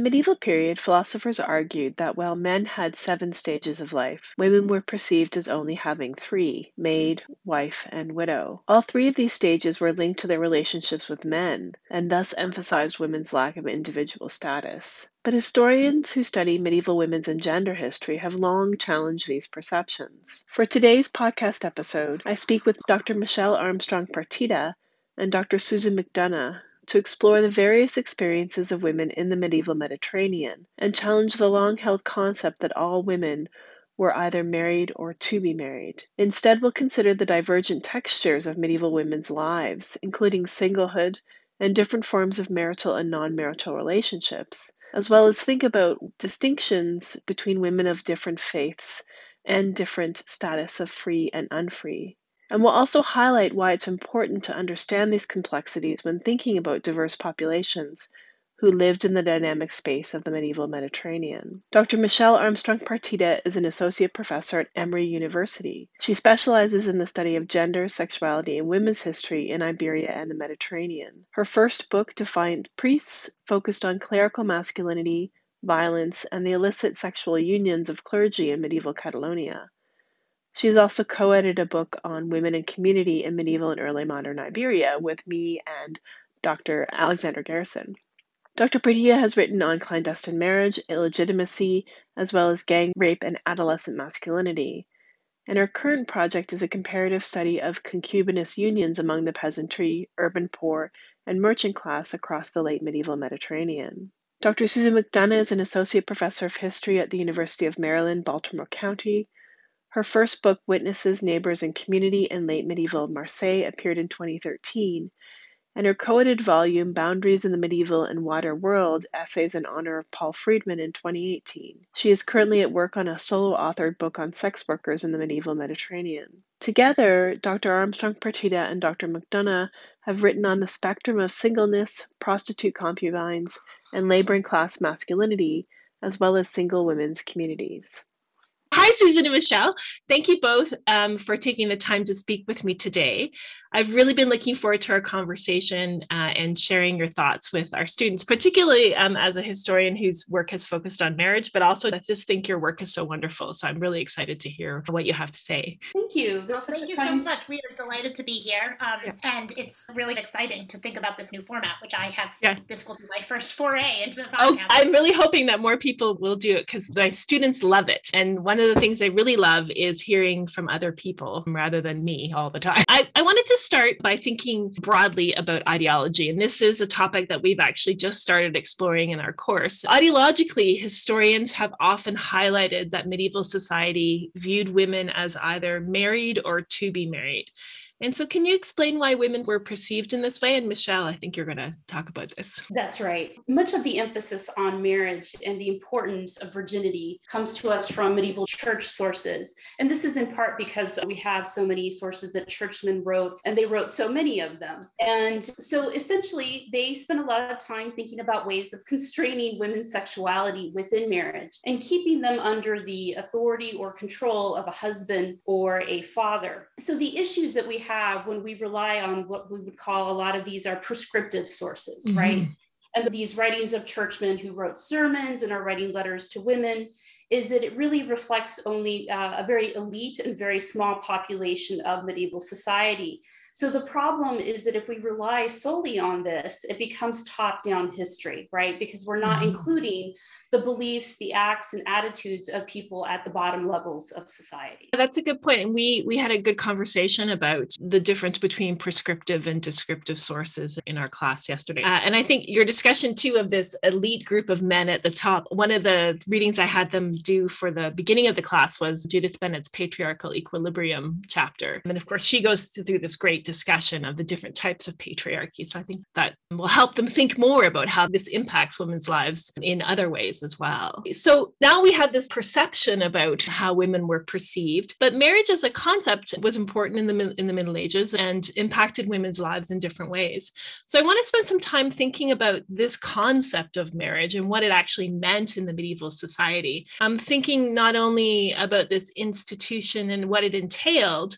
the medieval period, philosophers argued that while men had 7 stages of life, women were perceived as only having 3: maid, wife, and widow. All 3 of these stages were linked to their relationships with men, and thus emphasized women's lack of individual status. But historians who study medieval women's and gender history have long challenged these perceptions. For today's podcast episode, I speak with Dr. Michelle Armstrong Partida and Dr. Susan McDonough to explore the various experiences of women in the medieval Mediterranean and challenge the long-held concept that all women were either married or to be married. Instead, we'll consider the divergent textures of medieval women's lives, including singlehood and different forms of marital and non-marital relationships, as well as think about distinctions between women of different faiths and different status of free and unfree. And we'll also highlight why it's important to understand these complexities when thinking about diverse populations who lived in the dynamic space of the medieval Mediterranean. Dr. Michelle Armstrong Partida is an associate professor at Emory University. She specializes in the study of gender, sexuality, and women's history in Iberia and the Mediterranean. Her first book, Defiant Priests, focused on clerical masculinity, violence, and the illicit sexual unions of clergy in medieval Catalonia. She has also co-edited a book on women and community in medieval and early modern Iberia with me and Dr. Alexander Garrison. Dr. Partida has written on clandestine marriage, illegitimacy, as well as gang rape and adolescent masculinity. And her current project is a comparative study of concubinous unions among the peasantry, urban poor, and merchant class across the late medieval Mediterranean. Dr. Susan McDonough is an associate professor of history at the University of Maryland, Baltimore County. Her first book, Witnesses, Neighbors, and Community in Late Medieval Marseille, appeared in 2013, and her co-edited volume, Boundaries in the Medieval and Wider World, Essays in Honor of Paul Friedman, in 2018. She is currently at work on a solo-authored book on sex workers in the medieval Mediterranean. Together, Dr. Armstrong Partida and Dr. McDonough have written on the spectrum of singleness, prostitute concubines, and laboring class masculinity, as well as single women's communities. Hi, Susan and Michelle. Thank you both for taking the time to speak with me today. I've really been looking forward to our conversation and sharing your thoughts with our students, particularly as a historian whose work has focused on marriage, but also I just think your work is so wonderful. So I'm really excited to hear what you have to say. Thank you. Well, thank you so much. We are delighted to be here. And it's really exciting to think about this new format, which I have, this will be my first foray into the podcast. I'm really hoping that more people will do it because my students love it. And one of the things they really love is hearing from other people rather than me all the time. I wanted to start by thinking broadly about ideology. And this is a topic that we've actually just started exploring in our course. Ideologically, historians have often highlighted that medieval society viewed women as either married or to be married. And so can you explain why women were perceived in this way? And Michelle, I think you're going to talk about this. That's right. Much of the emphasis on marriage and the importance of virginity comes to us from medieval church sources. And this is in part because we have so many sources that churchmen wrote, and they wrote so many of them. And so essentially, they spent a lot of time thinking about ways of constraining women's sexuality within marriage and keeping them under the authority or control of a husband or a father. So the issues that we have when we rely on what we would call, a lot of these are prescriptive sources, right? And these writings of churchmen who wrote sermons and are writing letters to women, is that it really reflects only a very elite and very small population of medieval society. So the problem is that if we rely solely on this, it becomes top-down history, right? Because we're not including the beliefs, the acts, and attitudes of people at the bottom levels of society. That's a good point. And we had a good conversation about the difference between prescriptive and descriptive sources in our class yesterday. And I think your discussion too of this elite group of men at the top, one of the readings I had them do for the beginning of the class was Judith Bennett's Patriarchal Equilibrium chapter. And of course, she goes through this great discussion of the different types of patriarchy. So I think that will help them think more about how this impacts women's lives in other ways as well. So now we have this perception about how women were perceived, but marriage as a concept was important in the Middle Ages and impacted women's lives in different ways. So I want to spend some time thinking about this concept of marriage and what it actually meant in the medieval society. I'm thinking not only about this institution and what it entailed,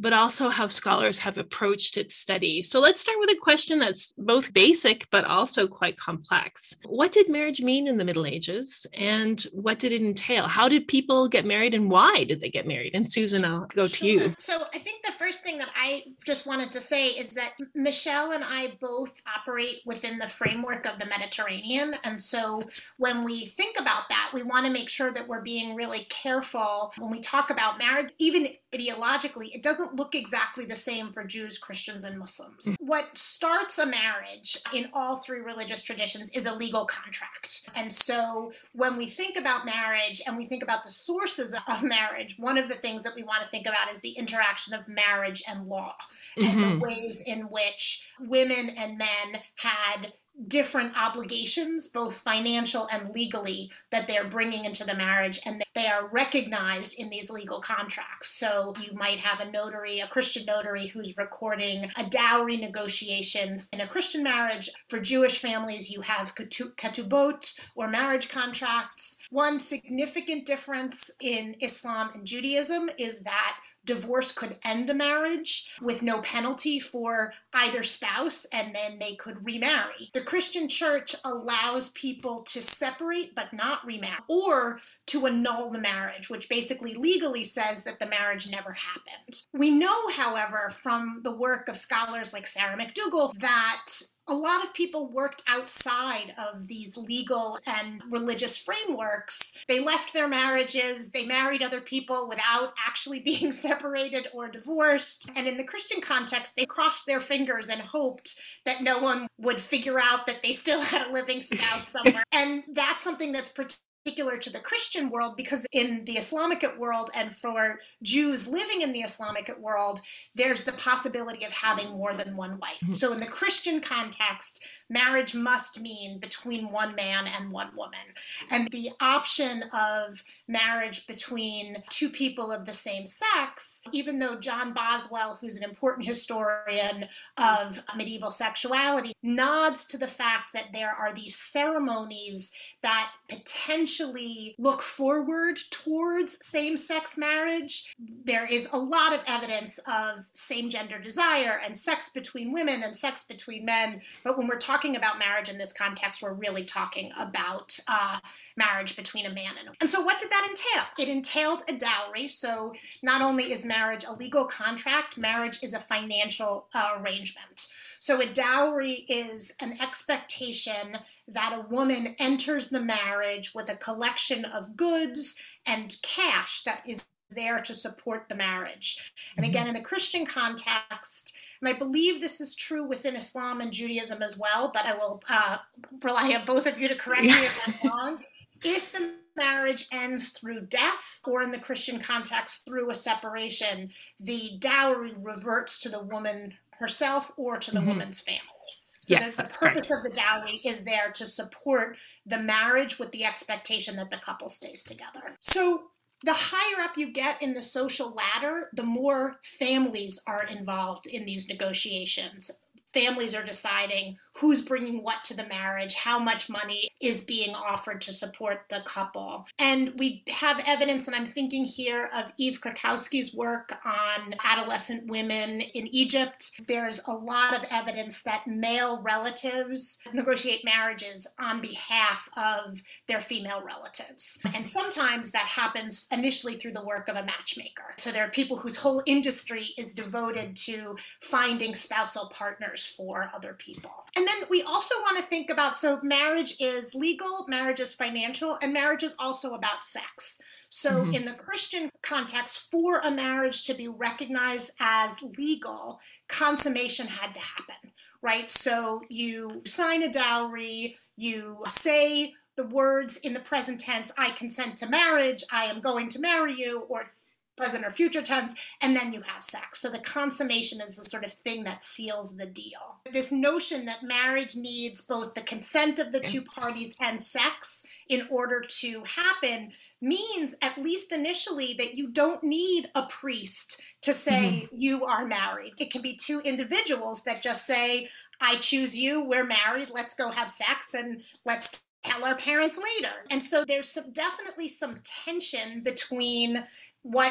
but also how scholars have approached its study. So let's start with a question that's both basic, but also quite complex. What did marriage mean in the Middle Ages, and what did it entail? How did people get married, and why did they get married? And Susan, I'll go to you. So I think the first thing that I just wanted to say is that Michelle and I both operate within the framework of the Mediterranean. And so when we think about that, we want to make sure that we're being really careful when we talk about marriage. Even ideologically, it doesn't look exactly the same for Jews, Christians, and Muslims. What starts a marriage in all three religious traditions is a legal contract. And so when we think about marriage and we think about the sources of marriage, one of the things that we want to think about is the interaction of marriage and law, and the ways in which women and men had different obligations, both financial and legally, that they're bringing into the marriage, and they are recognized in these legal contracts. So you might have a notary, a Christian notary, who's recording a dowry negotiation in a Christian marriage. For Jewish families, you have ketubot, or marriage contracts. One significant difference in Islam and Judaism is that divorce could end a marriage with no penalty for either spouse, and then they could remarry. The Christian church allows people to separate but not remarry, or to annul the marriage, which basically legally says that the marriage never happened. We know, however, from the work of scholars like Sarah McDougall, that a lot of people worked outside of these legal and religious frameworks. They left their marriages, they married other people without actually being separated or divorced. And in the Christian context, they crossed their fingers and hoped that no one would figure out that they still had a living spouse somewhere. And that's something that's particular to the Christian world, because in the Islamic world, and for Jews living in the Islamic world, there's the possibility of having more than one wife. So in the Christian context, marriage must mean between one man and one woman. And the option of marriage between two people of the same sex, even though John Boswell, who's an important historian of medieval sexuality, nods to the fact that there are these ceremonies that potentially look forward towards same-sex marriage. There is a lot of evidence of same-gender desire and sex between women and sex between men, but when we're talking about marriage in this context, we're really talking about marriage between a man and a woman. And so what did that entail? It entailed a dowry. So not only is marriage a legal contract, marriage is a financial arrangement. So a dowry is an expectation that a woman enters the marriage with a collection of goods and cash that is there to support the marriage. And again, in the Christian context, and I believe this is true within Islam and Judaism as well, but I will rely on both of you to correct me if I'm wrong. If the marriage ends through death, or in the Christian context through a separation, the dowry reverts to the woman herself or to the woman's family. So yes, the purpose of the dowry is there to support the marriage with the expectation that the couple stays together. So the higher up you get in the social ladder, the more families are involved in these negotiations. Families are deciding who's bringing what to the marriage, how much money is being offered to support the couple. And we have evidence, and I'm thinking here of Eve Krakowski's work on adolescent women in Egypt. There's a lot of evidence that male relatives negotiate marriages on behalf of their female relatives. And sometimes that happens initially through the work of a matchmaker. So there are people whose whole industry is devoted to finding spousal partners for other people. And then we also want to think about, so marriage is legal, marriage is financial, and marriage is also about sex. So in the Christian context, for a marriage to be recognized as legal, consummation had to happen, right? So you sign a dowry, you say the words in the present tense, I consent to marriage, I am going to marry you, or present or future tense, and then you have sex. So the consummation is the sort of thing that seals the deal. This notion that marriage needs both the consent of the two parties and sex in order to happen means, at least initially, that you don't need a priest to say you are married. It can be two individuals that just say, I choose you, we're married, let's go have sex, and let's tell our parents later. And so there's definitely some tension between what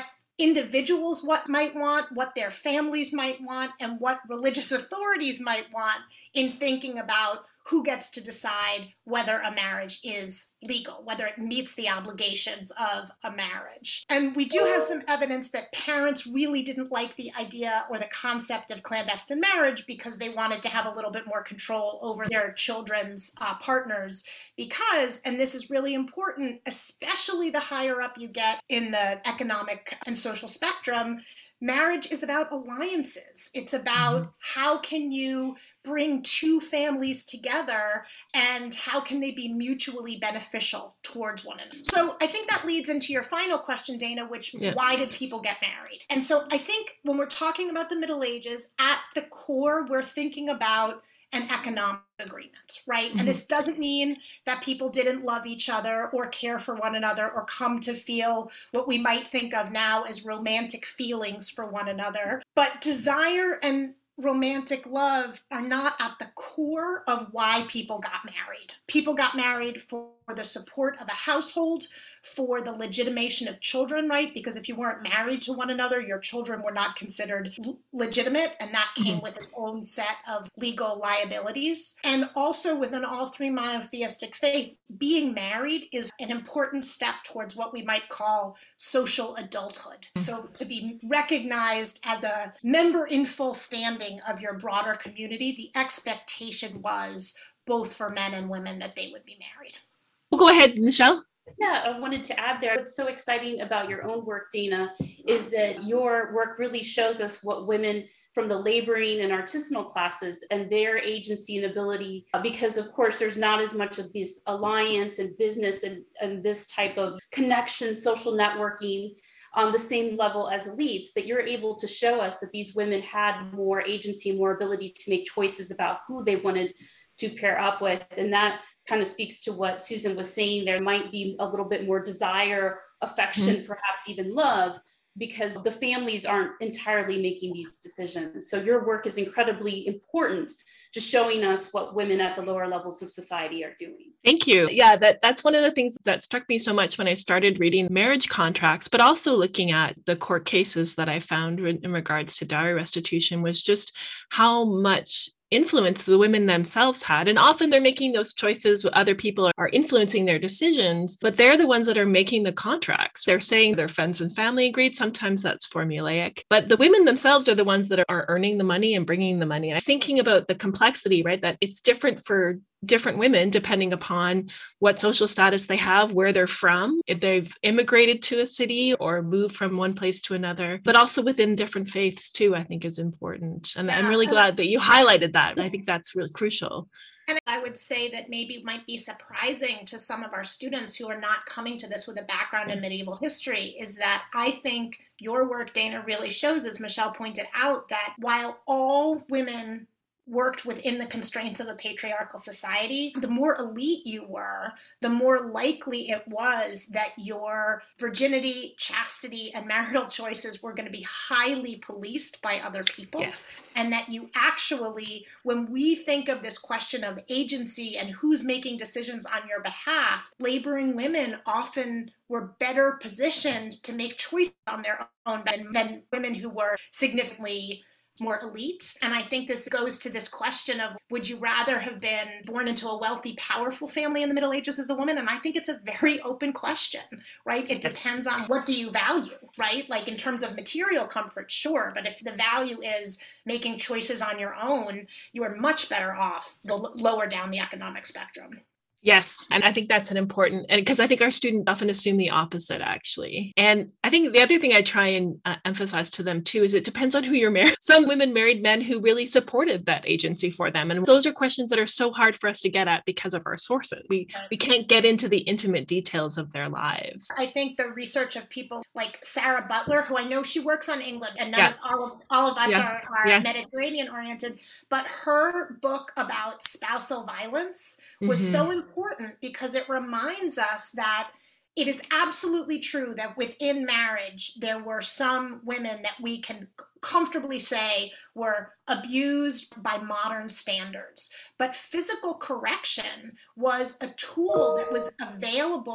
individuals what might want, what their families might want, and what religious authorities might want in thinking about who gets to decide whether a marriage is legal, whether it meets the obligations of a marriage. And we do have some evidence that parents really didn't like the idea or the concept of clandestine marriage because they wanted to have a little bit more control over their children's partners. Because, and this is really important, especially the higher up you get in the economic and social spectrum, marriage is about alliances. It's about how can you bring two families together and how can they be mutually beneficial towards one another. So I think that leads into your final question, Dana, which why did people get married? And so I think when we're talking about the Middle Ages, at the core, we're thinking about an economic agreement, right? And this doesn't mean that people didn't love each other or care for one another or come to feel what we might think of now as romantic feelings for one another. But desire and romantic love are not at the core of why people got married. People got married for the support of a household, for the legitimation of children, right? Because if you weren't married to one another, your children were not considered legitimate, and that came with its own set of legal liabilities. And also within all three monotheistic faiths, being married is an important step towards what we might call social adulthood. So to be recognized as a member in full standing of your broader community, the expectation was both for men and women that they would be married. Well, go ahead, Michelle. Yeah, I wanted to add there, what's so exciting about your own work, Dana, is that your work really shows us what women from the laboring and artisanal classes and their agency and ability, because of course there's not as much of this alliance and business and this type of connection, social networking on the same level as elites, that you're able to show us that these women had more agency, more ability to make choices about who they wanted to pair up with. And that kind of speaks to what Susan was saying. There might be a little bit more desire, affection, perhaps even love, because the families aren't entirely making these decisions. So your work is incredibly important to showing us what women at the lower levels of society are doing. Thank you. Yeah, that's one of the things that struck me so much when I started reading marriage contracts, but also looking at the court cases that I found in regards to dowry restitution, was just how much influence the women themselves had. And often they're making those choices, other people are influencing their decisions, but they're the ones that are making the contracts. They're saying their friends and family agreed. Sometimes that's formulaic, but the women themselves are the ones that are earning the money and bringing the money. And thinking about the complexity, right? That it's different for different women depending upon what social status they have, where they're from, if they've immigrated to a city or moved from one place to another, but also within different faiths too, I think is important. And I'm really glad that you highlighted that. I think that's really crucial. And I would say that maybe it might be surprising to some of our students who are not coming to this with a background in medieval history, is that I think your work, Dana, really shows, as Michelle pointed out, that while all women worked within the constraints of a patriarchal society, the more elite you were, the more likely it was that your virginity, chastity, and marital choices were going to be highly policed by other people. Yes. And that you actually, when we think of this question of agency and who's making decisions on your behalf, laboring women often were better positioned to make choices on their own than women who were significantly more elite. And I think this goes to this question of, would you rather have been born into a wealthy, powerful family in the Middle Ages as a woman? And I think it's a very open question, right? It depends on what do you value, right? Like in terms of material comfort, sure. But if the value is making choices on your own, you are much better off lower down the economic spectrum. Yes. And I think that's an important, and because I think our students often assume the opposite, actually. And I think the other thing I try and emphasize to them too, is it depends on who you're married. Some women married men who really supported that agency for them. And those are questions that are so hard for us to get at because of our sources. We can't get into the intimate details of their lives. I think the research of people like Sarah Butler, who I know she works on England, and none of all of us are Mediterranean oriented, but her book about spousal violence was so important because it reminds us that it is absolutely true that within marriage, there were some women that we can comfortably say were abused by modern standards. But physical correction was a tool that was available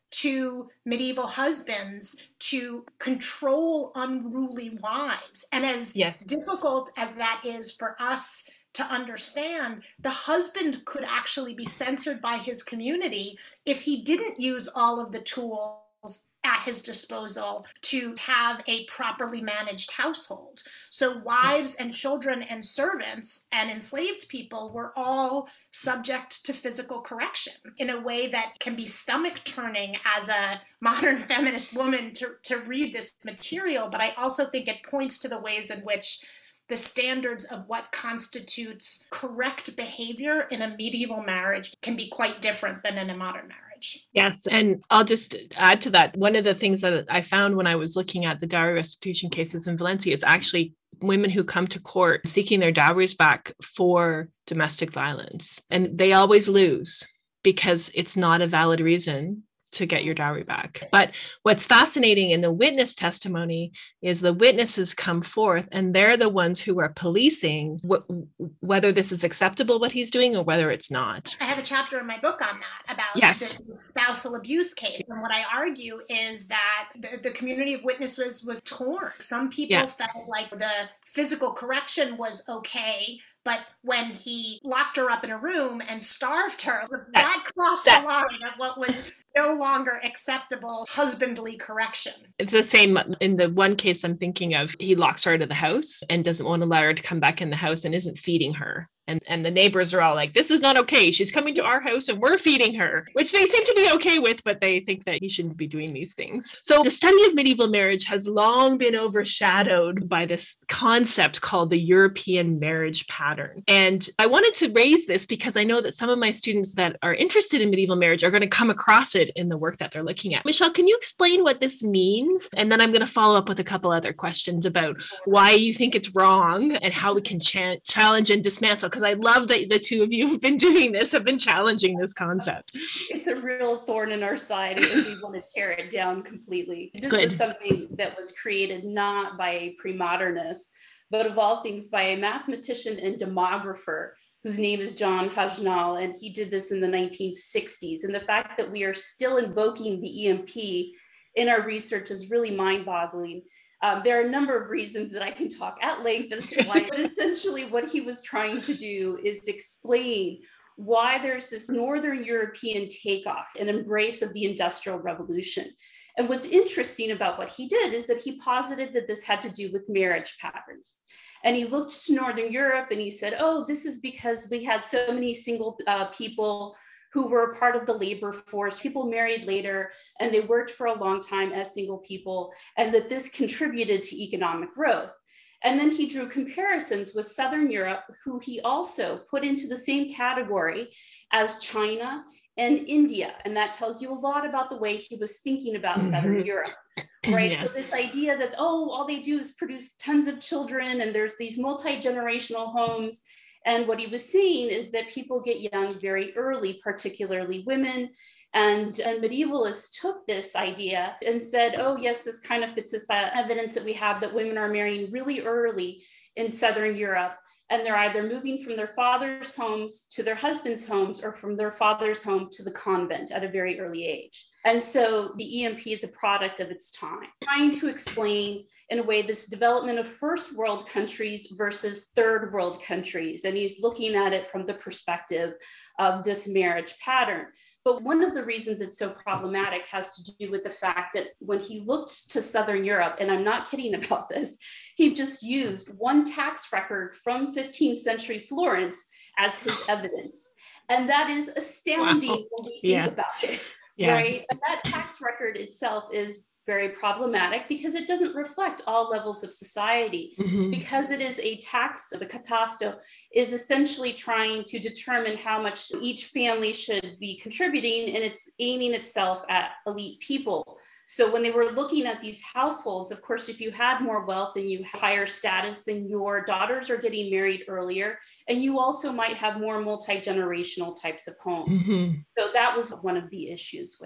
to medieval husbands to control unruly wives. And as difficult as that is for us to understand, the husband could actually be censored by his community if he didn't use all of the tools at his disposal to have a properly managed household. So wives and children and servants and enslaved people were all subject to physical correction in a way that can be stomach turning as a modern feminist woman to read this material. But I also think it points to the ways in which the standards of what constitutes correct behavior in a medieval marriage can be quite different than in a modern marriage. Yes. And I'll just add to that. One of the things that I found when I was looking at the dowry restitution cases in Valencia is actually women who come to court seeking their dowries back for domestic violence. And they always lose because it's not a valid reason to get your dowry back. But what's fascinating in the witness testimony is the witnesses come forth and they're the ones who are policing whether this is acceptable, what he's doing, or whether it's not. I have a chapter in my book on that about the spousal abuse case. And what I argue is that the community of witnesses was torn. Some people felt like the physical correction was okay, but when he locked her up in a room and starved her, that crossed the line of what was no longer acceptable husbandly correction. It's the same in the one case I'm thinking of. He locks her out of the house and doesn't want to allow her to come back in the house and isn't feeding her. And the neighbors are all like, this is not okay. She's coming to our house and we're feeding her, which they seem to be okay with, but they think that he shouldn't be doing these things. So the study of medieval marriage has long been overshadowed by this concept called the European marriage pattern. And I wanted to raise this because I know that some of my students that are interested in medieval marriage are going to come across it in the work that they're looking at. Michelle, can you explain what this means? And then I'm going to follow up with a couple other questions about why you think it's wrong and how we can challenge and dismantle. Because I love that the two of you have been doing this, have been challenging this concept. It's a real thorn in our side and we want to tear it down completely. This was something that was created not by a pre-modernist, but of all things by a mathematician and demographer whose name is John Hajnal, and he did this in the 1960s. And the fact that we are still invoking the EMP in our research is really mind-boggling. There are a number of reasons that I can talk at length as to why, but essentially what he was trying to do is explain why there's this Northern European takeoff and embrace of the Industrial Revolution. And what's interesting about what he did is that he posited that this had to do with marriage patterns. And he looked to Northern Europe and he said, oh, this is because we had so many single people who were part of the labor force. People married later and they worked for a long time as single people, and that this contributed to economic growth. And then he drew comparisons with Southern Europe, who he also put into the same category as China and India. And that tells you a lot about the way he was thinking about Southern Europe, right? Yes. So this idea that, oh, all they do is produce tons of children and there's these multi-generational homes. And what he was seeing is that people get young very early, particularly women. And medievalists took this idea and said, oh, yes, this kind of fits this evidence that we have that women are marrying really early in Southern Europe. And they're either moving from their father's homes to their husband's homes or from their father's home to the convent at a very early age. And so the EMP is a product of its time, trying to explain in a way this development of first world countries versus third world countries. And he's looking at it from the perspective of this marriage pattern. But one of the reasons it's so problematic has to do with the fact that when he looked to Southern Europe, and I'm not kidding about this, he just used one tax record from 15th century Florence as his evidence. And that is astounding when we think about it, right? And that tax record itself is very problematic because it doesn't reflect all levels of society, because it is a tax. The catasto is essentially trying to determine how much each family should be contributing, and it's aiming itself at elite people. So when they were looking at these households, of course, if you had more wealth and you have higher status, then your daughters are getting married earlier, and you also might have more multi-generational types of homes. So that was one of the issues with it.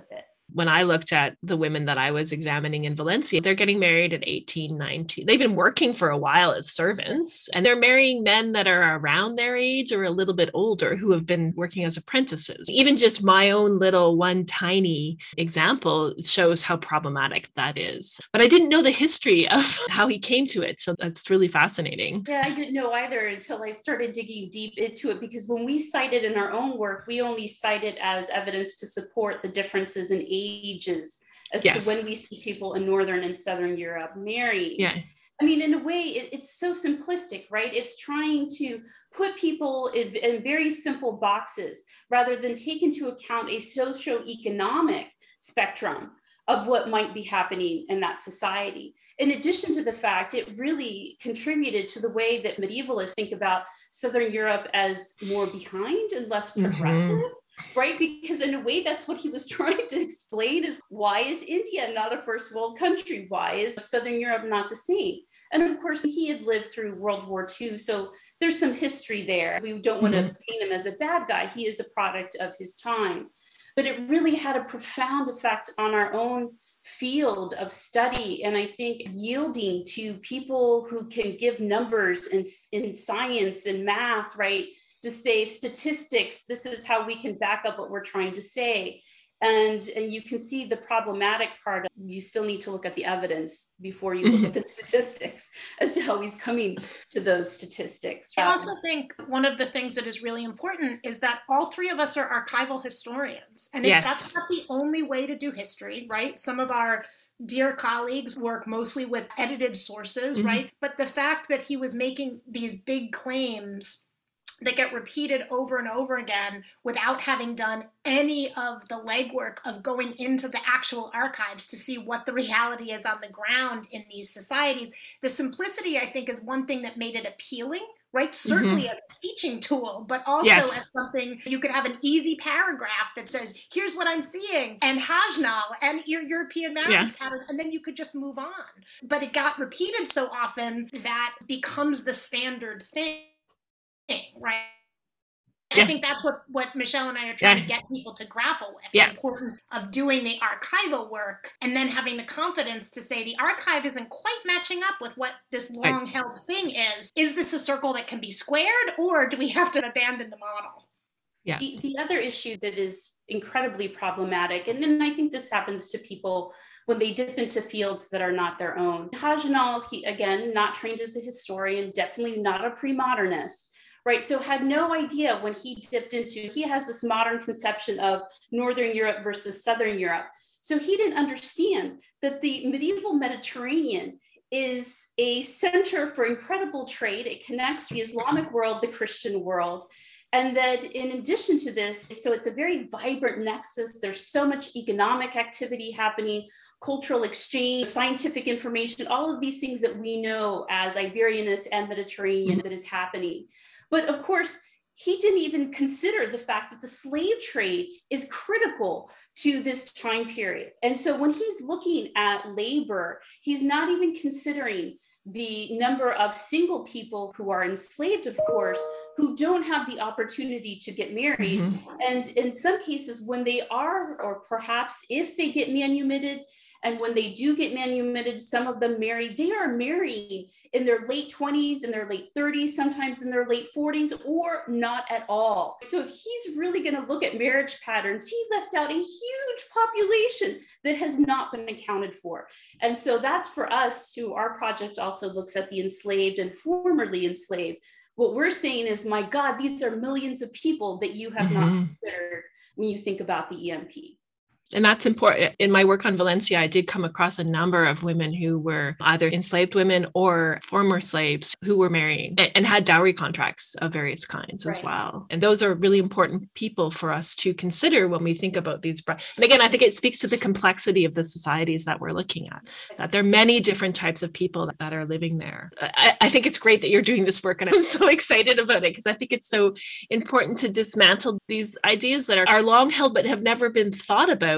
when I looked at the women that I was examining in Valencia, they're getting married at 18, 19. They've been working for a while as servants, and they're marrying men that are around their age or a little bit older who have been working as apprentices. Even just my own little one tiny example shows how problematic that is. But I didn't know the history of how he came to it. So that's really fascinating. Yeah, I didn't know either until I started digging deep into it, because when we cite it in our own work, we only cite it as evidence to support the differences in ages as to when we see people in Northern and Southern Europe marry. Yeah. I mean, in a way, it's so simplistic, right? It's trying to put people in very simple boxes rather than take into account a socioeconomic spectrum of what might be happening in that society. In addition to the fact, it really contributed to the way that medievalists think about Southern Europe as more behind and less progressive. Right? Because in a way, that's what he was trying to explain is, why is India not a first world country? Why is Southern Europe not the same? And of course, he had lived through World War II. So there's some history there. We don't want to paint him as a bad guy. He is a product of his time. But it really had a profound effect on our own field of study. And I think yielding to people who can give numbers in science and math, right? To say statistics, this is how we can back up what we're trying to say. And you can see the problematic part of, you still need to look at the evidence before you look at the statistics as to how he's coming to those statistics. I also think one of the things that is really important is that all three of us are archival historians. And that's not the only way to do history, right? Some of our dear colleagues work mostly with edited sources, right? But the fact that he was making these big claims that get repeated over and over again without having done any of the legwork of going into the actual archives to see what the reality is on the ground in these societies. The simplicity, I think, is one thing that made it appealing, right? Certainly as a teaching tool, but also as something you could have an easy paragraph that says, here's what I'm seeing, and Hajnal, and your European marriage pattern, and then you could just move on. But it got repeated so often that becomes the standard thing. Right. I think that's what Michelle and I are trying to get people to grapple with, the importance of doing the archival work and then having the confidence to say the archive isn't quite matching up with what this long-held thing is. Is this a circle that can be squared, or do we have to abandon the model? Yeah. The other issue that is incredibly problematic, and then I think this happens to people when they dip into fields that are not their own. Hajnal, he, again, not trained as a historian, definitely not a pre-modernist. Right, so had no idea when he dipped into, he has this modern conception of Northern Europe versus Southern Europe. So he didn't understand that the medieval Mediterranean is a center for incredible trade. It connects the Islamic world, the Christian world. And that in addition to this, so it's a very vibrant nexus. There's so much economic activity happening, cultural exchange, scientific information, all of these things that we know as Iberianist and Mediterranean that is happening. But of course, he didn't even consider the fact that the slave trade is critical to this time period. And so when he's looking at labor, he's not even considering the number of single people who are enslaved, of course, who don't have the opportunity to get married. And in some cases, when they are, or perhaps if they get manumitted, and when they do get manumitted, some of them marry, they are marrying in their late 20s, in their late 30s, sometimes in their late 40s, or not at all. So if he's really going to look at marriage patterns, he left out a huge population that has not been accounted for. And so that's for us who our project also looks at the enslaved and formerly enslaved. What we're saying is, my God, these are millions of people that you have not considered when you think about the EMP. And that's important. In my work on Valencia, I did come across a number of women who were either enslaved women or former slaves who were marrying and had dowry contracts of various kinds as well. And those are really important people for us to consider when we think about these. And again, I think it speaks to the complexity of the societies that we're looking at, that there are many different types of people that are living there. I think it's great that you're doing this work, and I'm so excited about it because I think it's so important to dismantle these ideas that are long held but have never been thought about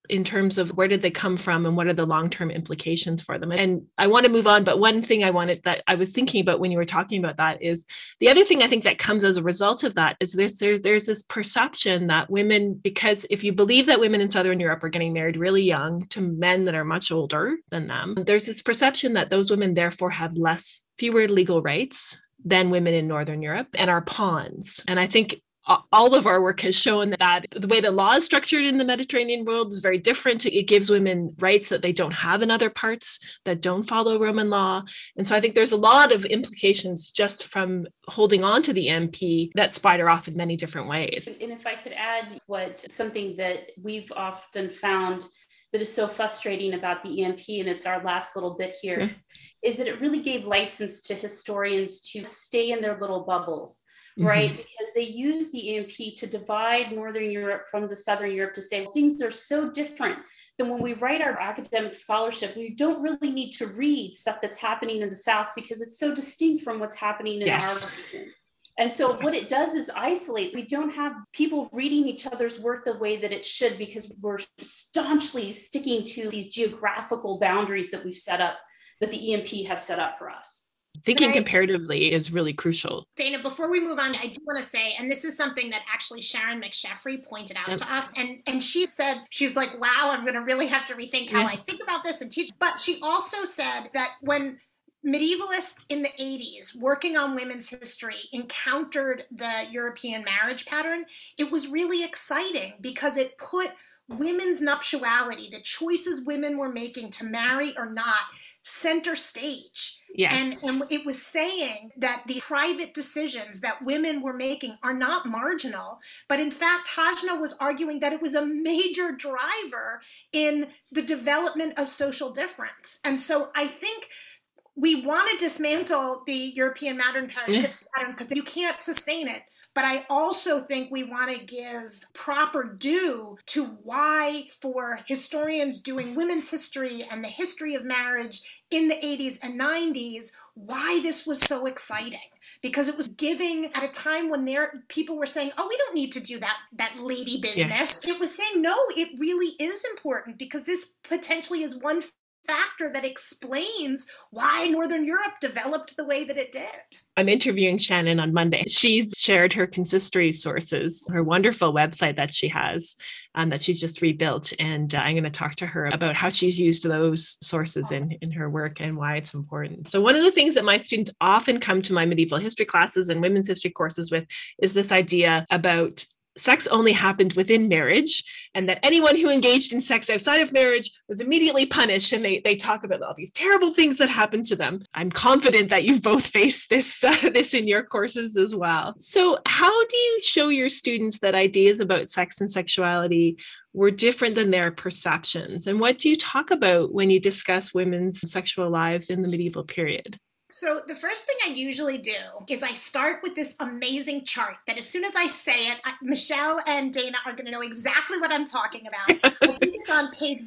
in terms of where did they come from and what are the long-term implications for them. And I want to move on, but one thing that I was thinking about when you were talking about that is the other thing I think that comes as a result of that is there's this perception that women, because if you believe that women in Southern Europe are getting married really young to men that are much older than them, there's this perception that those women therefore have fewer legal rights than women in Northern Europe and are pawns. And I think all of our work has shown that the way the law is structured in the Mediterranean world is very different. It gives women rights that they don't have in other parts that don't follow Roman law. And so I think there's a lot of implications just from holding on to the EMP that spider off in many different ways. And if I could add something that we've often found that is so frustrating about the EMP, and it's our last little bit here, is that it really gave license to historians to stay in their little bubbles. Right? Mm-hmm. Because they used the EMP to divide Northern Europe from the Southern Europe to say, well, things are so different that when we write our academic scholarship, we don't really need to read stuff that's happening in the South because it's so distinct from what's happening in our region. And so what it does is isolate. We don't have people reading each other's work the way that it should because we're staunchly sticking to these geographical boundaries that we've set up, that the EMP has set up for us. Thinking comparatively is really crucial. Dana, before we move on, I do want to say, and this is something that actually Sharon McSheffrey pointed out to us, and she said, she was like, wow, I'm going to really have to rethink how I think about this and teach. But she also said that when medievalists in the 80s working on women's history encountered the European marriage pattern, it was really exciting because it put women's nuptiality, the choices women were making to marry or not, center stage. Yes. And it was saying that the private decisions that women were making are not marginal, but in fact, Hajna was arguing that it was a major driver in the development of social difference. And so I think we want to dismantle the European pattern because you can't sustain it. But I also think we want to give proper due to why, for historians doing women's history and the history of marriage in the 80s and 90s, why this was so exciting. Because it was giving at a time when people were saying, oh, we don't need to do that lady business. Yeah. It was saying, no, it really is important because this potentially is one factor that explains why Northern Europe developed the way that it did. I'm interviewing Shannon on Monday. She's shared her consistory sources, her wonderful website that she has, that she's just rebuilt. And I'm going to talk to her about how she's used those sources in her work and why it's important. So one of the things that my students often come to my medieval history classes and women's history courses with is this idea about sex only happened within marriage, and that anyone who engaged in sex outside of marriage was immediately punished. And they talk about all these terrible things that happened to them. I'm confident that you've both faced this in your courses as well. So how do you show your students that ideas about sex and sexuality were different than their perceptions? And what do you talk about when you discuss women's sexual lives in the medieval period? So the first thing I usually do is I start with this amazing chart that as soon as I say it, Michelle and Dana are going to know exactly what I'm talking about. I think it's on page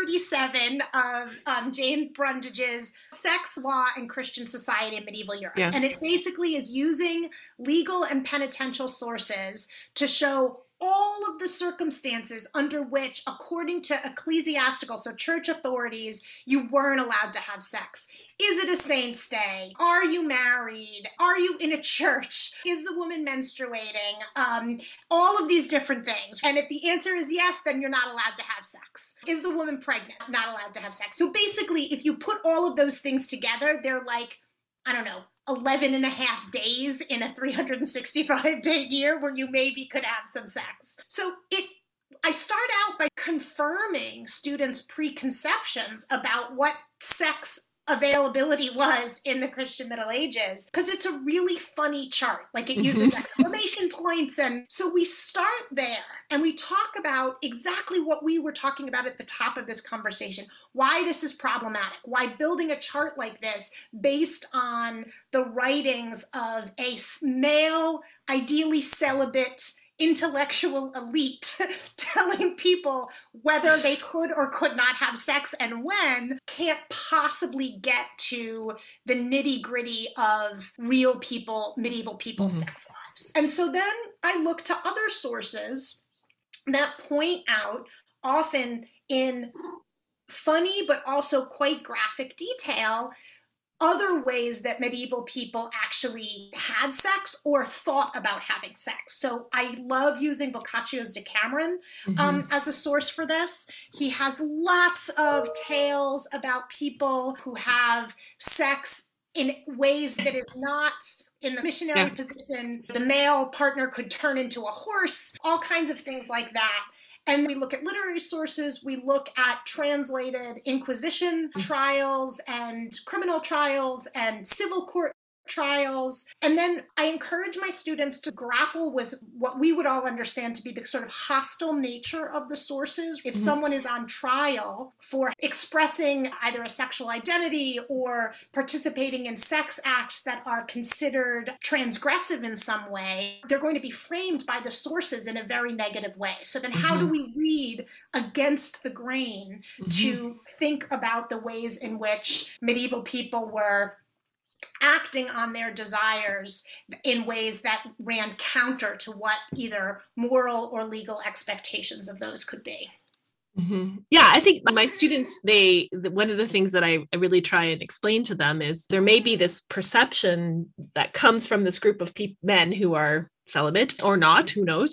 137 of Jane Brundage's Sex, Law, and Christian Society in Medieval Europe. Yeah. And it basically is using legal and penitential sources to show all of the circumstances under which, according to ecclesiastical, so church authorities, you weren't allowed to have sex. Is it a saint's day? Are you married? Are you in a church? Is the woman menstruating? All of these different things. And if the answer is yes, then you're not allowed to have sex. Is the woman pregnant? Not allowed to have sex. So basically, if you put all of those things together, they're like, I don't know, 11 and a half days in a 365-day year where you maybe could have some sex. So I start out by confirming students' preconceptions about what sex availability was in the Christian Middle Ages, because it's a really funny chart. Like, it uses exclamation points. And so we start there and we talk about exactly what we were talking about at the top of this conversation, why this is problematic, why building a chart like this based on the writings of a male, ideally celibate, intellectual elite telling people whether they could or could not have sex and when can't possibly get to the nitty-gritty of real people, medieval people's sex lives. And so then I look to other sources that point out, often in funny but also quite graphic detail other ways that medieval people actually had sex or thought about having sex. So I love using Boccaccio's Decameron as a source for this. He has lots of tales about people who have sex in ways that is not in the missionary position. The male partner could turn into a horse, all kinds of things like that. And we look at literary sources, we look at translated Inquisition trials and criminal trials and civil court trials. And then I encourage my students to grapple with what we would all understand to be the sort of hostile nature of the sources. If someone is on trial for expressing either a sexual identity or participating in sex acts that are considered transgressive in some way, they're going to be framed by the sources in a very negative way. So then how do we read against the grain to think about the ways in which medieval people were acting on their desires in ways that ran counter to what either moral or legal expectations of those could be? Yeah, I think my students, one of the things that I really try and explain to them is there may be this perception that comes from this group of men who are celibate or not, who knows,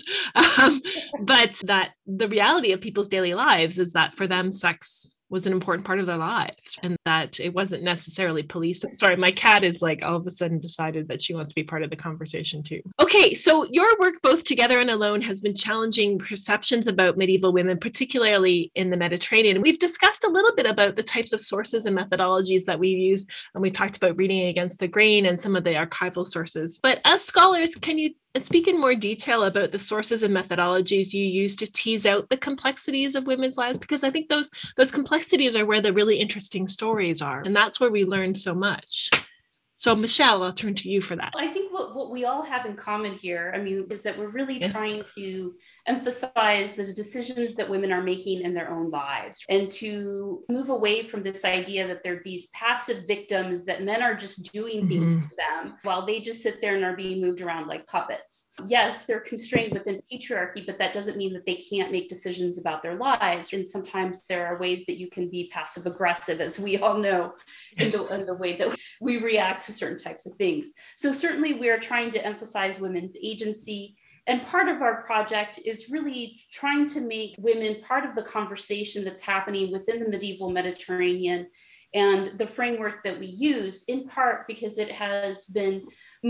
but that the reality of people's daily lives is that for them, sex was an important part of their lives and that it wasn't necessarily policed. Sorry, my cat is like all of a sudden decided that she wants to be part of the conversation too. Okay, so your work both together and alone has been challenging perceptions about medieval women, particularly in the Mediterranean. We've discussed a little bit about the types of sources and methodologies that we've used, and we talked about reading against the grain and some of the archival sources. But as scholars, can you speak in more detail about the sources and methodologies you use to tease out the complexities of women's lives? Because I think those complexities are where the really interesting stories are. And that's where we learn so much. So Michelle, I'll turn to you for that. I think what we all have in common here, is that we're really trying to emphasize the decisions that women are making in their own lives and to move away from this idea that they're these passive victims, that men are just doing things to them while they just sit there and are being moved around like puppets. Yes, they're constrained within patriarchy, but that doesn't mean that they can't make decisions about their lives. And sometimes there are ways that you can be passive aggressive, as we all know, in the way that we react to certain types of things. So certainly we are trying to emphasize women's agency. And part of our project is really trying to make women part of the conversation that's happening within the medieval Mediterranean and the framework that we use, in part because it has been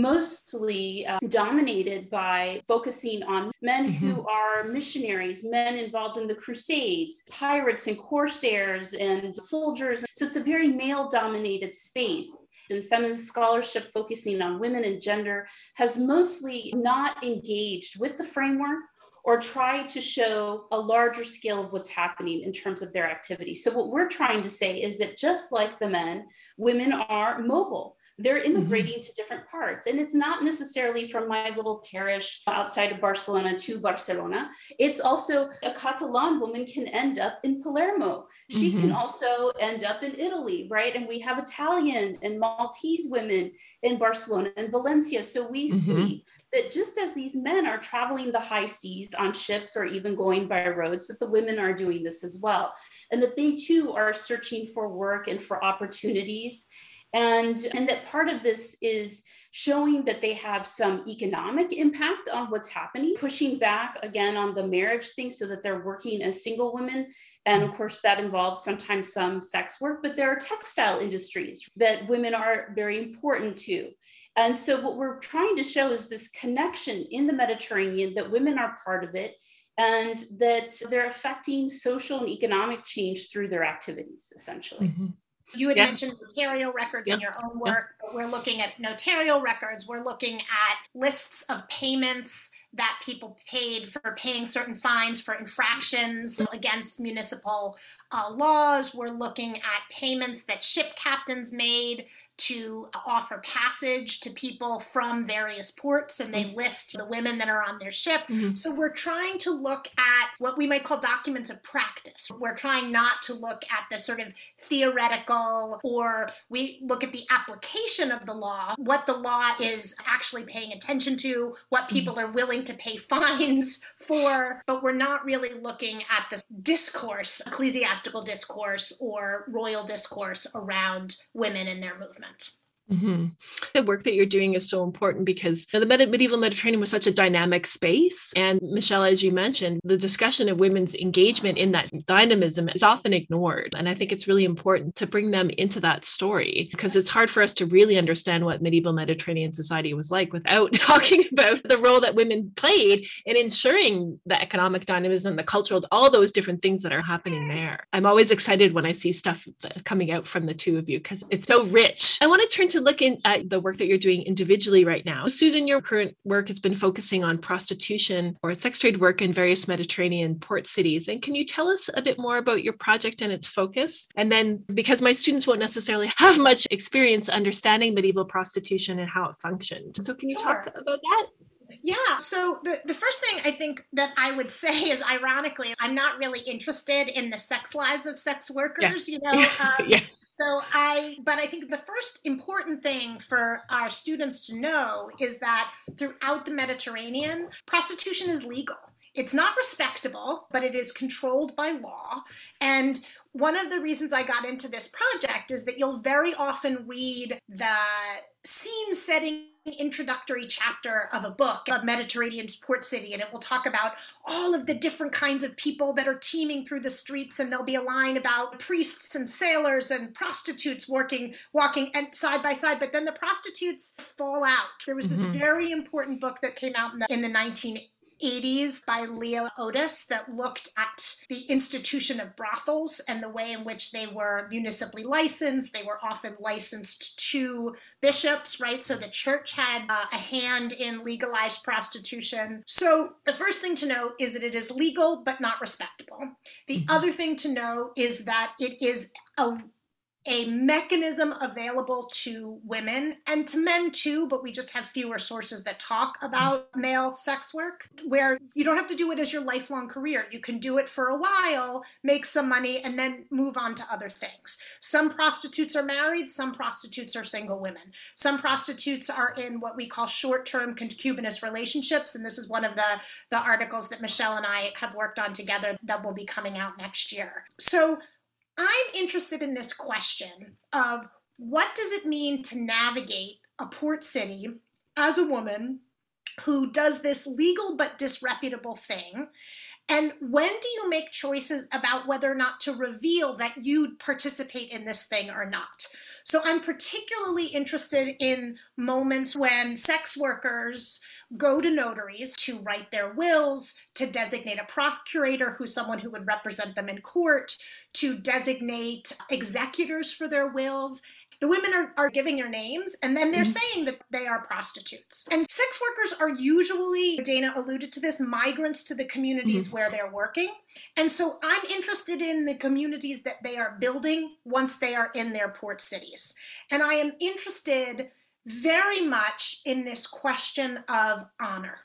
mostly dominated by focusing on men who are missionaries, men involved in the Crusades, pirates and corsairs and soldiers. So it's a very male-dominated space. And feminist scholarship focusing on women and gender has mostly not engaged with the framework or tried to show a larger scale of what's happening in terms of their activity. So what we're trying to say is that just like the men, women are mobile. They're immigrating to different parts. And it's not necessarily from my little parish outside of Barcelona to Barcelona. It's also a Catalan woman can end up in Palermo. She can also end up in Italy, right? And we have Italian and Maltese women in Barcelona and Valencia. So we see that just as these men are traveling the high seas on ships or even going by roads, that the women are doing this as well. And that they too are searching for work and for opportunities. And that part of this is showing that they have some economic impact on what's happening, pushing back again on the marriage thing so that they're working as single women. And of course, that involves sometimes some sex work, but there are textile industries that women are very important to. And so what we're trying to show is this connection in the Mediterranean, that women are part of it, and that they're affecting social and economic change through their activities, essentially. You had mentioned notarial records in your own work, but we're looking at notarial records. We're looking at lists of payments that people paid for paying certain fines for infractions against municipal laws. We're looking at payments that ship captains made to offer passage to people from various ports, and they list the women that are on their ship. So we're trying to look at what we might call documents of practice. We're trying not to look at the sort of theoretical, or we look at the application application of the law, what the law is actually paying attention to, what people are willing to pay fines for, but we're not really looking at the discourse, ecclesiastical discourse or royal discourse around women and their movement. Mm-hmm. The work that you're doing is so important because the medieval Mediterranean was such a dynamic space. And Michelle, as you mentioned, the discussion of women's engagement in that dynamism is often ignored. And I think it's really important to bring them into that story because it's hard for us to really understand what medieval Mediterranean society was like without talking about the role that women played in ensuring the economic dynamism, the cultural, all those different things that are happening there. I'm always excited when I see stuff coming out from the two of you because it's so rich. I want to turn to look at the work that you're doing individually right now. Susan, your current work has been focusing on prostitution or sex trade work in various Mediterranean port cities. And can you tell us a bit more about your project and its focus? And then, because my students won't necessarily have much experience understanding medieval prostitution and how it functioned. So can you talk about that? Yeah. So the first thing I think that I would say is, ironically, I'm not really interested in the sex lives of sex workers, Yeah. But I think the first important thing for our students to know is that throughout the Mediterranean, prostitution is legal. It's not respectable, but it is controlled by law. And one of the reasons I got into this project is that you'll very often read the scene-setting introductory chapter of a book, a Mediterranean port city, and it will talk about all of the different kinds of people that are teeming through the streets, and there'll be a line about priests and sailors and prostitutes walking and side by side, but then the prostitutes fall out. There was this very important book that came out in the 1980s by Leah Otis that looked at the institution of brothels and the way in which they were municipally licensed. They were often licensed to bishops, right? So the church had a hand in legalized prostitution. So the first thing to know is that it is legal but not respectable. The other thing to know is that it is a mechanism available to women and to men too, but we just have fewer sources that talk about male sex work, where you don't have to do it as your lifelong career. You can do it for a while, make some money, and then move on to other things. Some prostitutes are married, some prostitutes are single women. Some prostitutes are in what we call short-term concubinous relationships, and this is one of the articles that Michelle and I have worked on together that will be coming out next year. So I'm interested in this question of what does it mean to navigate a port city as a woman who does this legal but disreputable thing? And when do you make choices about whether or not to reveal that you participate in this thing or not? So I'm particularly interested in moments when sex workers go to notaries to write their wills, to designate a procurator who's someone who would represent them in court, to designate executors for their wills. The women are giving their names, and then they're saying that they are prostitutes. And sex workers are usually, Dana alluded to this, migrants to the communities where they're working. And so I'm interested in the communities that they are building once they are in their port cities. And I am interested very much in this question of honor,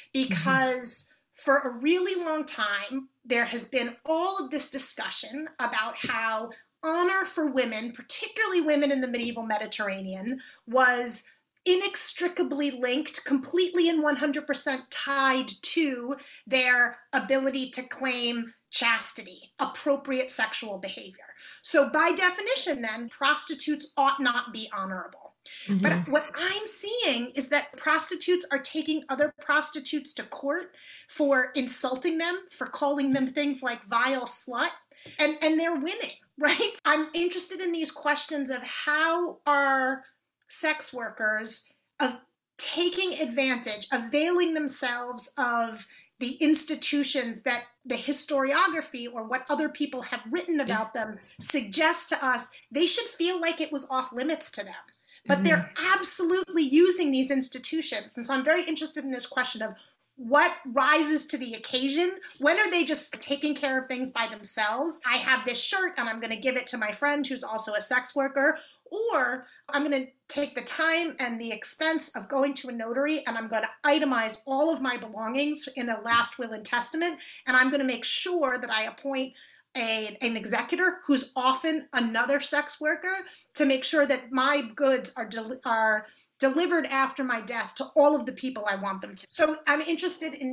because for a really long time, there has been all of this discussion about how honor for women, particularly women in the medieval Mediterranean, was inextricably linked, completely and 100% tied to their ability to claim chastity, appropriate sexual behavior. So by definition, then, prostitutes ought not be honorable. But what I'm seeing is that prostitutes are taking other prostitutes to court for insulting them, for calling them things like vile slut, and they're winning, right? I'm interested in these questions of how are sex workers of taking advantage, availing themselves of the institutions that the historiography or what other people have written about them suggests to us they should feel like it was off limits to them. But they're absolutely using these institutions. And so I'm very interested in this question of what rises to the occasion. When are they just taking care of things by themselves? I have this shirt and I'm going to give it to my friend who's also a sex worker. Or I'm going to take the time and the expense of going to a notary and I'm going to itemize all of my belongings in a last will and testament. And I'm going to make sure that I appoint an executor who's often another sex worker to make sure that my goods are delivered after my death to all of the people I want them to. So I'm interested in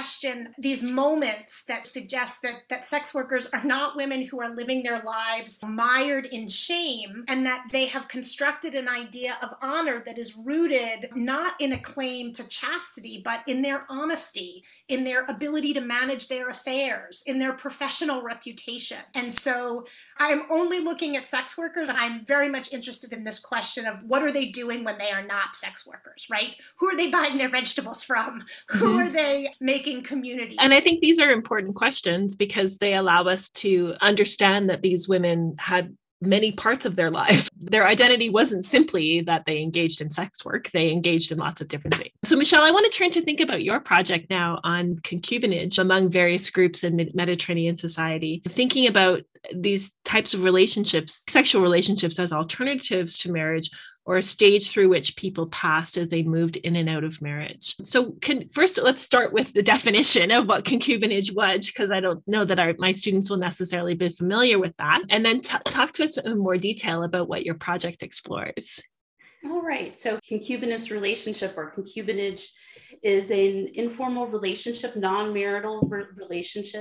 these moments that suggest that sex workers are not women who are living their lives mired in shame, and that they have constructed an idea of honor that is rooted not in a claim to chastity, but in their honesty, in their ability to manage their affairs, in their professional reputation. And so I'm only looking at sex workers. I'm very much interested in this question of what are they doing when they are not sex workers, right? Who are they buying their vegetables from? Who are they making community? And I think these are important questions because they allow us to understand that these women had many parts of their lives. Their identity wasn't simply that they engaged in sex work. They engaged in lots of different things. So Michelle, I want to turn to think about your project now on concubinage among various groups in Mediterranean society, thinking about these types of relationships, sexual relationships as alternatives to marriage, or a stage through which people passed as they moved in and out of marriage. So first, let's start with the definition of what concubinage was, because I don't know that my students will necessarily be familiar with that. And then talk to us in more detail about what your project explores. All right. So concubinous relationship or concubinage is an informal relationship, non-marital relationship.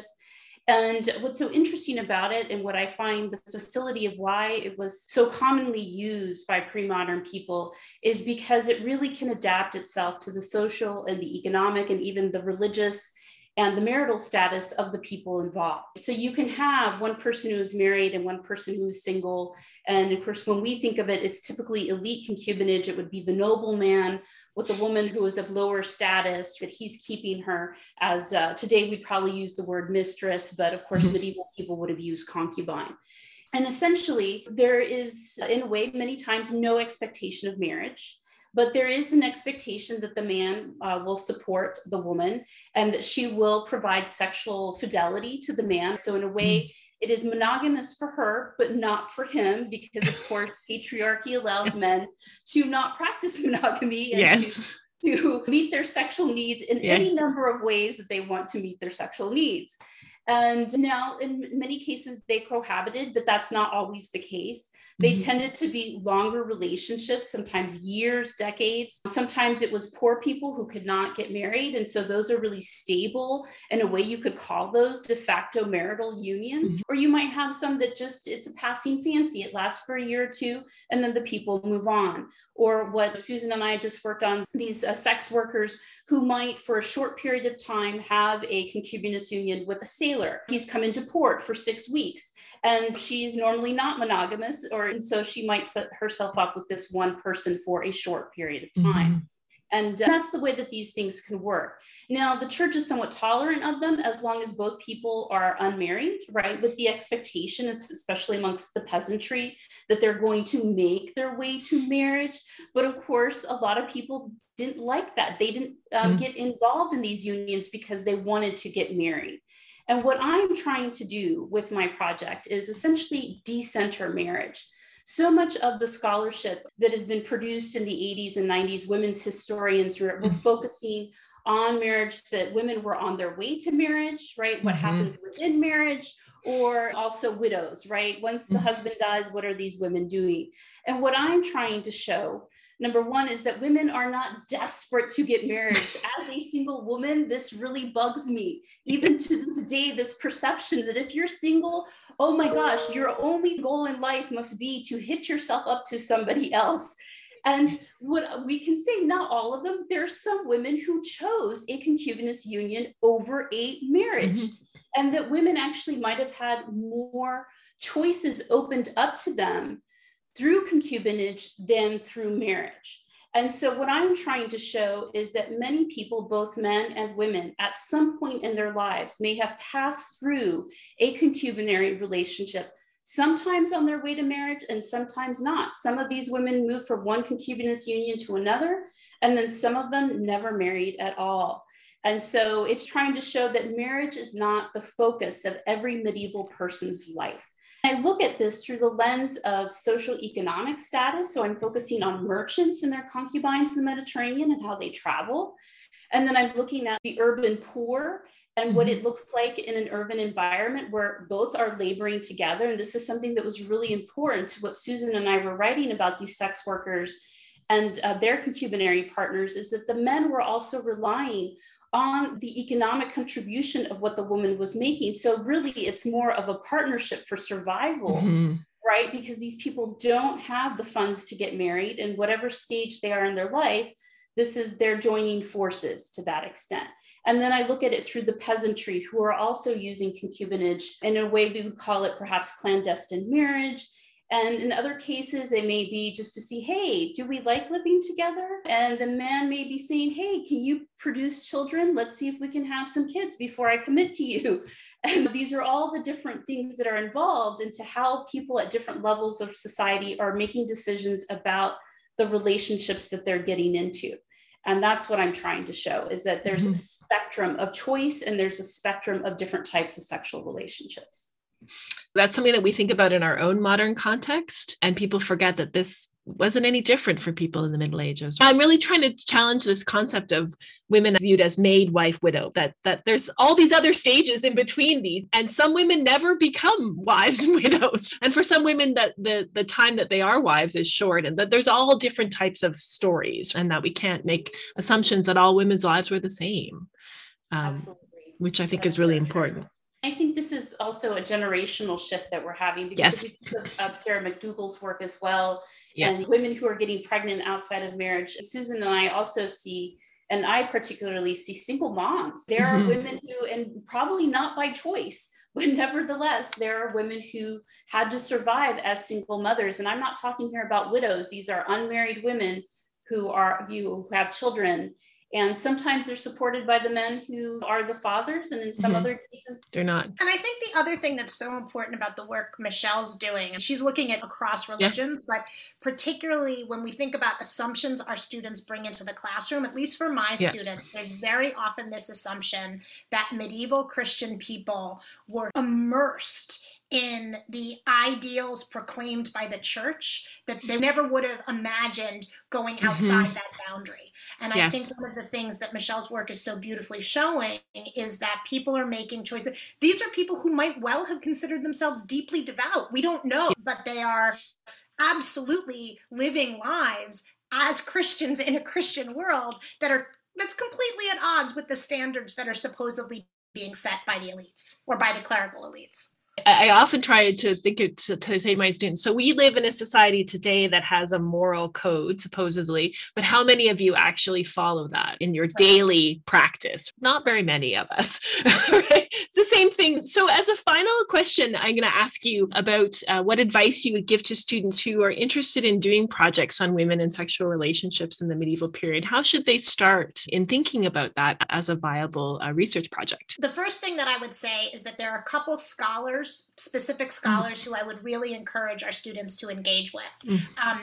And what's so interesting about it, and what I find the facility of why it was so commonly used by pre-modern people, is because it really can adapt itself to the social and the economic and even the religious and the marital status of the people involved. So you can have one person who is married and one person who is single. And of course, when we think of it, it's typically elite concubinage. It would be the nobleman with a woman who is of lower status, that he's keeping her as, today we probably use the word mistress, but of course, medieval people would have used concubine. And essentially, there is, in a way, many times no expectation of marriage. But there is an expectation that the man will support the woman and that she will provide sexual fidelity to the man. So in a way, it is monogamous for her, but not for him, because of course, patriarchy allows men to not practice monogamy and to meet their sexual needs in any number of ways that they want to meet their sexual needs. And now in many cases they cohabited, but that's not always the case. They tended to be longer relationships, sometimes years, decades. Sometimes it was poor people who could not get married. And so those are really stable. In a way, you could call those de facto marital unions. Or you might have some that just, it's a passing fancy. It lasts for a year or two, and then the people move on. Or what Susan and I just worked on, these sex workers who might, for a short period of time, have a concubinous union with a sailor. He's come into port for 6 weeks. And she's normally not monogamous, and so she might set herself up with this one person for a short period of time. And that's the way that these things can work. Now, the church is somewhat tolerant of them as long as both people are unmarried, right? With the expectation, especially amongst the peasantry, that they're going to make their way to marriage. But of course, a lot of people didn't like that. They didn't get involved in these unions because they wanted to get married. And what I'm trying to do with my project is essentially decenter marriage. So much of the scholarship that has been produced in the 80s and 90s, women's historians were focusing on marriage, that women were on their way to marriage, right? What happens within marriage, or also widows, right? Once the husband dies, what are these women doing? And what I'm trying to show, number one, is that women are not desperate to get married. As a single woman, this really bugs me. Even to this day, this perception that if you're single, oh my gosh, your only goal in life must be to hitch yourself up to somebody else. And what we can say, not all of them, there are some women who chose a concubinous union over a marriage. And that women actually might have had more choices opened up to them through concubinage than through marriage. And so what I'm trying to show is that many people, both men and women, at some point in their lives may have passed through a concubinary relationship, sometimes on their way to marriage and sometimes not. Some of these women move from one concubinous union to another, and then some of them never married at all. And so it's trying to show that marriage is not the focus of every medieval person's life. I look at this through the lens of social economic status. So I'm focusing on merchants and their concubines in the Mediterranean and how they travel. And then I'm looking at the urban poor and what it looks like in an urban environment where both are laboring together. And this is something that was really important to what Susan and I were writing about these sex workers and their concubinary partners, is that the men were also relying on the economic contribution of what the woman was making. So really, it's more of a partnership for survival, right? Because these people don't have the funds to get married, and whatever stage they are in their life, this is their joining forces to that extent. And then I look at it through the peasantry, who are also using concubinage in a way we would call it perhaps clandestine marriage. And in other cases, it may be just to see, hey, do we like living together? And the man may be saying, hey, can you produce children? Let's see if we can have some kids before I commit to you. And these are all the different things that are involved into how people at different levels of society are making decisions about the relationships that they're getting into. And that's what I'm trying to show, is that there's a spectrum of choice and there's a spectrum of different types of sexual relationships. That's something that we think about in our own modern context, and people forget that this wasn't any different for people in the Middle Ages. I'm really trying to challenge this concept of women viewed as maid, wife, widow, that there's all these other stages in between these, and some women never become wives and widows. And for some women, that the time that they are wives is short, and that there's all different types of stories, and that we can't make assumptions that all women's lives were the same, which I think is really important. I think this is also a generational shift that we're having, because if you think of Sarah McDougall's work as well, and women who are getting pregnant outside of marriage. Susan and I also see, and I particularly see, single moms. There are women who, and probably not by choice, but nevertheless, there are women who had to survive as single mothers. And I'm not talking here about widows. These are unmarried women who have children. And sometimes they're supported by the men who are the fathers, and in some other cases, they're not. And I think the other thing that's so important about the work Michelle's doing, and she's looking at across religions, but particularly when we think about assumptions our students bring into the classroom, at least for my students, there's very often this assumption that medieval Christian people were immersed in the ideals proclaimed by the church, that they never would have imagined going outside that boundary. And I think one of the things that Michelle's work is so beautifully showing is that people are making choices. These are people who might well have considered themselves deeply devout. We don't know, but they are absolutely living lives as Christians in a Christian world that's completely at odds with the standards that are supposedly being set by the elites or by the clerical elites. I often try to think to say to my students, so we live in a society today that has a moral code, supposedly, but how many of you actually follow that in your daily practice? Not very many of us. Right? It's the same thing. So as a final question, I'm going to ask you about what advice you would give to students who are interested in doing projects on women and sexual relationships in the medieval period. How should they start in thinking about that as a viable research project? The first thing that I would say is that there are a couple specific scholars who I would really encourage our students to engage with.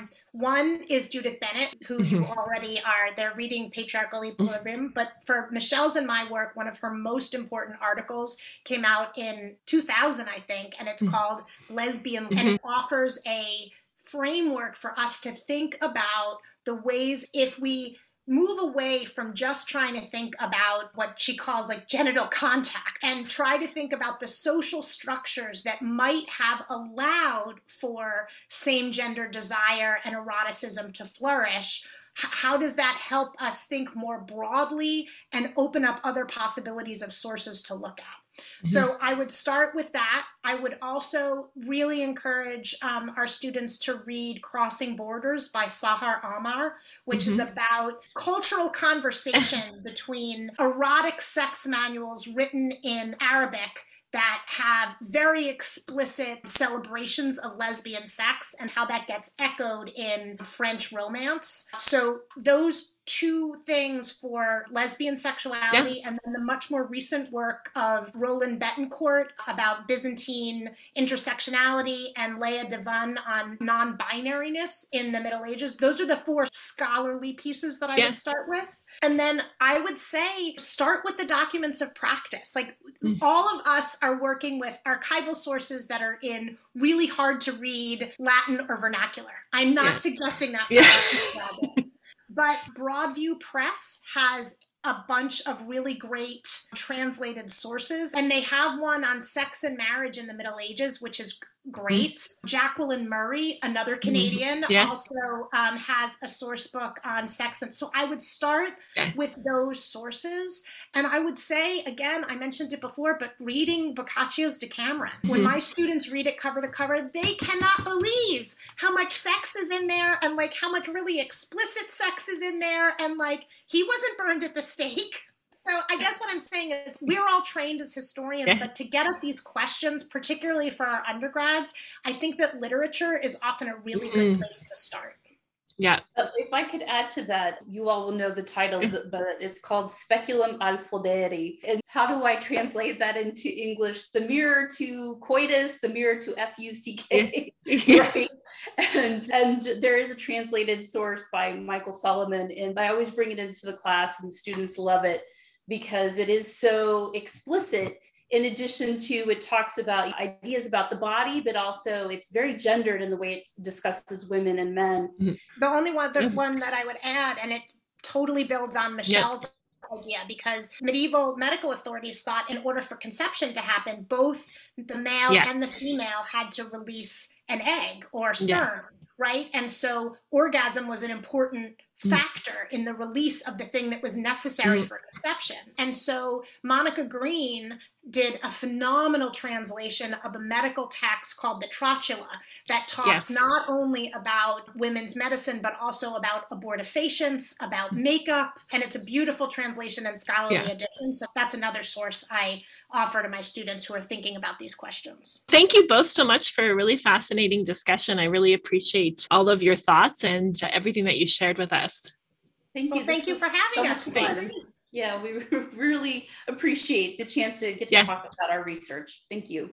One is Judith Bennett, who you already are. They're reading Patriarchal Equilibrium, but for Michelle's and my work, one of her most important articles came out in 2000, I think, and it's called Lesbian, and it offers a framework for us to think about the ways, if we move away from just trying to think about what she calls like genital contact and try to think about the social structures that might have allowed for same gender desire and eroticism to flourish. How does that help us think more broadly and open up other possibilities of sources to look at? So I would start with that. I would also really encourage our students to read Crossing Borders by Sahar Amar, which is about cultural conversation between erotic sex manuals written in Arabic that have very explicit celebrations of lesbian sex and how that gets echoed in French romance. So those two things for lesbian sexuality, and then the much more recent work of Roland Betancourt about Byzantine intersectionality and Leah Devon on non-binariness in the Middle Ages. Those are the four scholarly pieces that I would start with. And then I would say start with the documents of practice. Like all of us are working with archival sources that are in really hard to read Latin or vernacular. I'm not suggesting that for but Broadview Press has a bunch of really great translated sources, and they have one on sex and marriage in the Middle Ages, which is great. Jacqueline Murray, another Canadian, also has a source book on sex. And so I would start with those sources. And I would say, again, I mentioned it before, but reading Boccaccio's Decameron, when my students read it cover to cover, they cannot believe how much sex is in there and like how much really explicit sex is in there. And like, he wasn't burned at the stake. So I guess what I'm saying is we're all trained as historians, but to get at these questions, particularly for our undergrads, I think that literature is often a really good place to start. Yeah. If I could add to that, you all will know the title, but it's called Speculum al Foderi. And how do I translate that into English? The mirror to coitus, the mirror to F-U-C-K, right? And there is a translated source by Michael Solomon, and I always bring it into the class and students love it because it is so explicit. In addition to, it talks about ideas about the body, but also it's very gendered in the way it discusses women and men. The only one that I would add, and it totally builds on Michelle's idea, because medieval medical authorities thought in order for conception to happen, both the male and the female had to release an egg or sperm, right? And so orgasm was an important factor in the release of the thing that was necessary for conception. And so Monica Green did a phenomenal translation of a medical text called the Trotula that talks not only about women's medicine, but also about abortifacients, about makeup. And it's a beautiful translation and scholarly edition. So that's another source I offer to my students who are thinking about these questions. Thank you both so much for a really fascinating discussion. I really appreciate all of your thoughts and everything that you shared with us. Thank you. Well, thank you for having us. Yeah, we really appreciate the chance to get to talk about our research. Thank you.